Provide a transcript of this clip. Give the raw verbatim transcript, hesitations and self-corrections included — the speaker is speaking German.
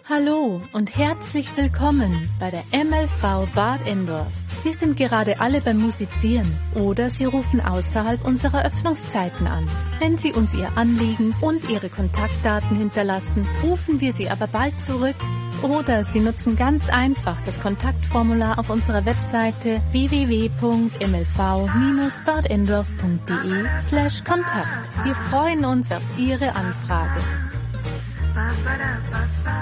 Hallo und herzlich willkommen bei der M L V Bad Endorf. Wir sind gerade alle beim Musizieren oder Sie rufen außerhalb unserer Öffnungszeiten an. Wenn Sie uns Ihr Anliegen und Ihre Kontaktdaten hinterlassen, rufen wir Sie aber bald zurück. Oder Sie nutzen ganz einfach das Kontaktformular auf unserer Webseite w w w punkt m l v bindestrich badendorf punkt d e slash Kontakt. Wir freuen uns auf Ihre Anfrage.